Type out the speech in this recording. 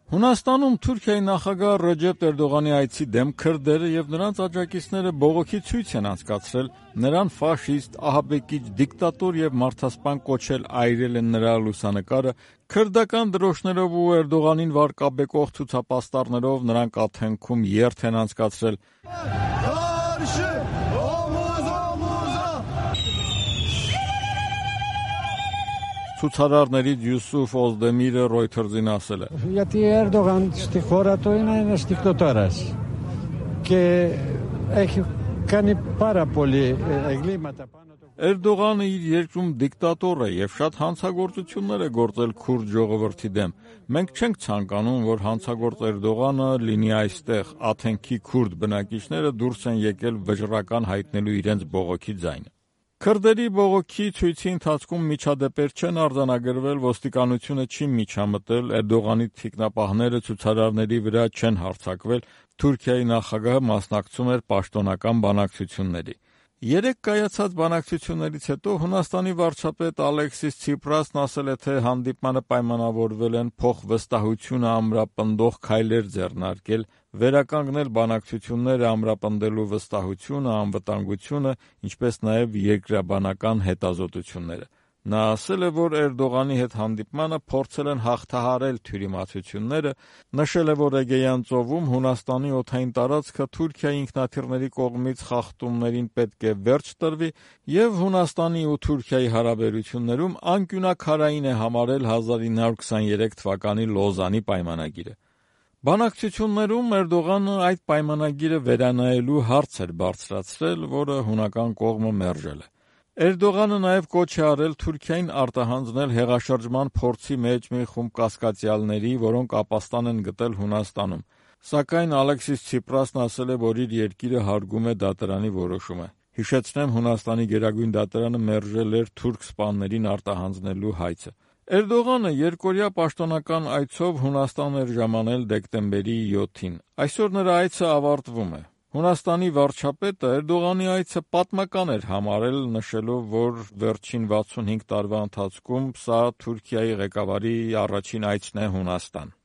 Հունաստանում Թուրքիայի նախագահ Ռեջեփ Էրդողանի այցի դեմ քրդերը եւ նրանց աջակիցները բողոքի ցույց են անցկացրել, նրան ֆաշիստ, ահաբեկիչ, դիկտատոր եւ մարդասպան կոչել այրել են նրա լուսանկարը, քրդական դրոշներով ու Էրդողանին վարկաբեկող ցուցապաստառներով նրան կաթենքում երթ են անցկացրել։ Ցուցարարներից Յուսուֆ Օզդեմիրը Reuters-ին ասել է. Γιατί Ερντογάν στη χώρα του είναι ένας δικτατόρας και έχει κάνει πάρα πολύ εγκλήματα πάνω του. Էրդողանը իր երկրում դիկտատոր է եւ շատ հանցագործություններ է գործել քուրդ ժողովրդի դեմ։ Մենք չենք ցանկանում, որ հանցագործ Էրդողանը լինի այստեղ, Աթենքի քուրդ բնակիչները դուրս են եկել վճռական հայտնելու իրենց բողոքի ձայնը։ Քրդերի բողոքի ցույցի ընթացքում միջադեպեր չեն արձանագրվել, ոստիկանությունը չի միջամտել, Էրդողանի թիկնապահները ցուցարարների վրա չեն հարձակվել, Թուրքիայի նախագահը մասնակցում էր պաշտոնական բանակցությունների։ Երեք կայացած բանակցություններից հետո Հունաստանի վարչապետ Ալեքսիս Ցիպրասն ասել է, թե հանդիպմանը պայմանավորվել են փոխվստահությունը ամրապնդող քայլեր ձեռնարկել, վերականգնել բանակցությունները ամրապնդելու վստահությունը, անվտանգությունը, ինչպես նաև երկրաբանական հետազոտությունները։ Նա ասել է, որ Էրդողանի հետ հանդիպմանը փորձել են հաղթահարել թյուրիմացությունները, նշել է, որ Էգեյան ծովում Հունաստանի օդային տարածքը Թուրքիայի ինքնաթիռների կողմից խախտումներին պետք է վերջ տրվի եւ Հունաստանի ու Թուրքիայի հարաբերություններում անկյունաքարային է համարել 1923 թվականի Լոզանի պայմանագիրը։ Բանակցություններում Էրդողանը այդ պայմանագիրը վերանայելու հարց էր բարձրացրել, որը հունական կողմը մերժել է։ Էրդողանը նաև կոչ է արել Թուրքիային արտահանձնել հեղաշրջման փորձի մեջ մի խումբ կասկածյալների, որոնք ապաստան են գտել Հունաստանում։ Սակայն Ալեքսիս Ցիպրասն ասել է, որ իր երկիրը հարգում է դատարանի որոշումը։ Հիշեցնեմ, Հունաստանի գերագույն դատարանը մերժել էր թուրք սպաներին արտահանձնելու հայցը։ Էրդողանը երկօրյա պաշտոնական այցով Հունաստան էր ժամանել դեկտեմբերի 7-ին։ Այսօր նրա այցը ավարտվում է։ Հունաստանի վարչապետը Էրդողանի այցը պատմական էր համարել, նշելով, որ վերջին 65 տարվա ընթացքում սա Թուրքիայի ղեկավարի առաջին այցն է Հունաստան։